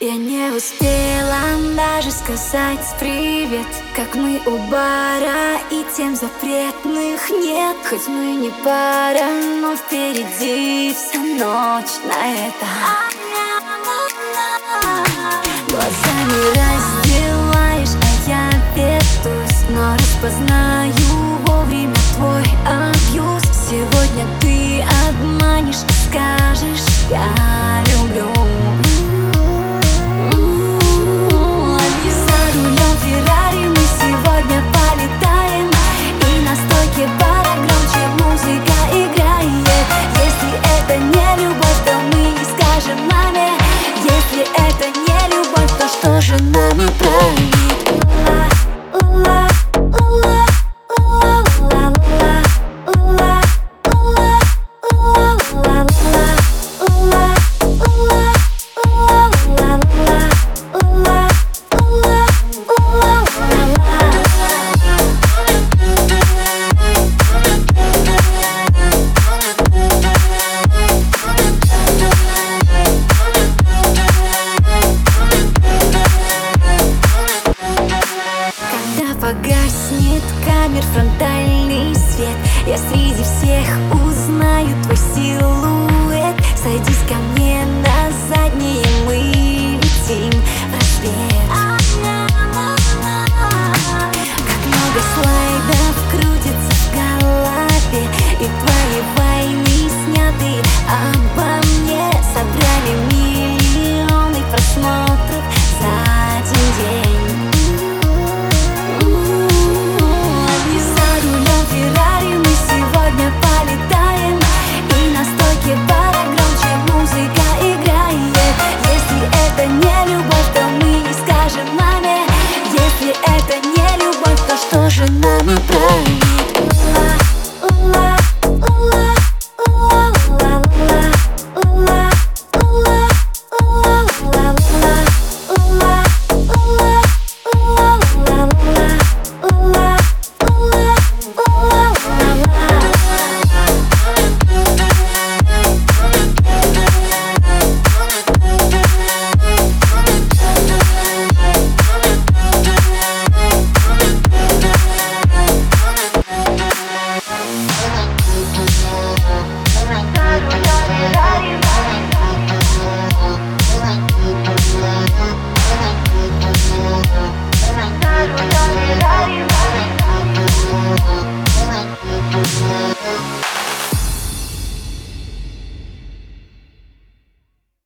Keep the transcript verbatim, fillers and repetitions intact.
Я не успела даже сказать привет, как мы у бара, и тем запретных нет. Хоть мы не пара, но впереди вся ночь на это. Глазами раздеваешь, а я ведусь, но распознаю вовремя твой абьюз. Сегодня ты обманешь и скажешь: я люблю. За рулем Феррари мы сегодня полетаем, и на стойке бара громче музыка играет. Если это не любовь, то мы не скажем маме. Если это не любовь, то что же нами правит?